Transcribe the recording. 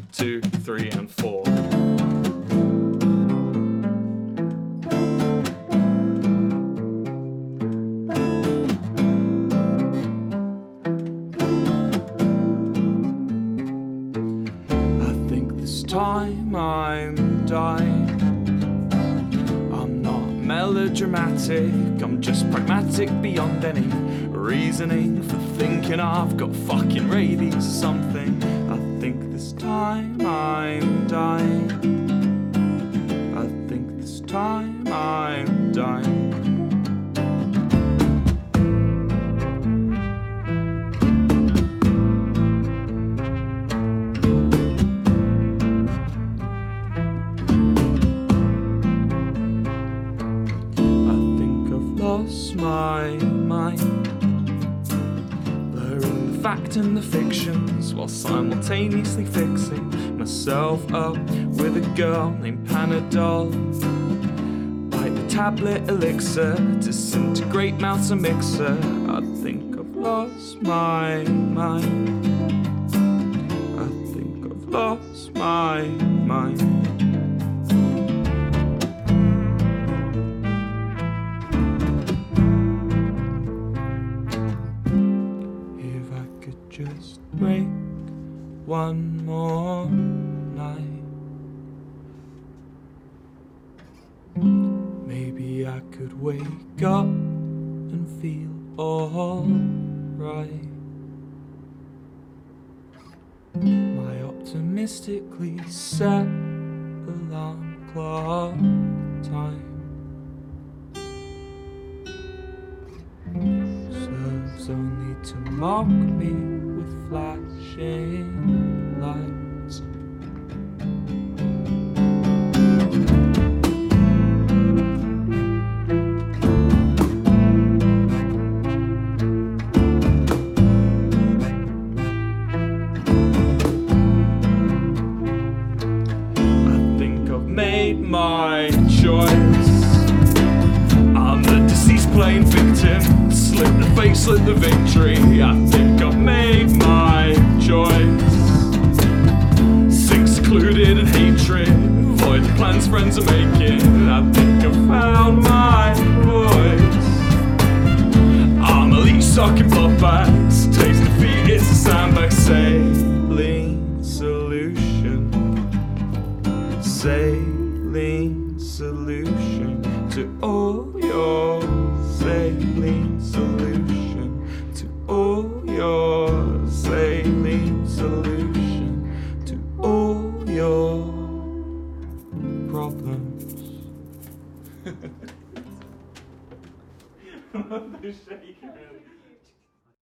2, 3 and 4. I think this time I'm dying. I'm not melodramatic, I'm just pragmatic beyond any reasoning for thinking I've got fucking rabies or something. I think this time I'm dying. I think this time I'm dying. Lost my mind, blurring the fact and the fictions while simultaneously fixing myself up with a girl named Panadol. Bite the tablet elixir, disintegrate mouth's a mixer. I think I've lost my mind. I think I've lost my mind. Just break one more night, maybe I could wake up and feel alright. My optimistically set alarm clock time serves only to mock me with flashing lights. I think I've made my choice. I'm the deceased playing victim, slit the face, slit the victory. I think I've made my choice. Sink secluded in hatred, avoid the plans friends are making. I think I've found my voice. I'm a leech sucking blood bags, taste defeat, it's a sandbag saline solution. Saline solution to all your saline solution to all your saline solution to all your problems. I'm shaking really.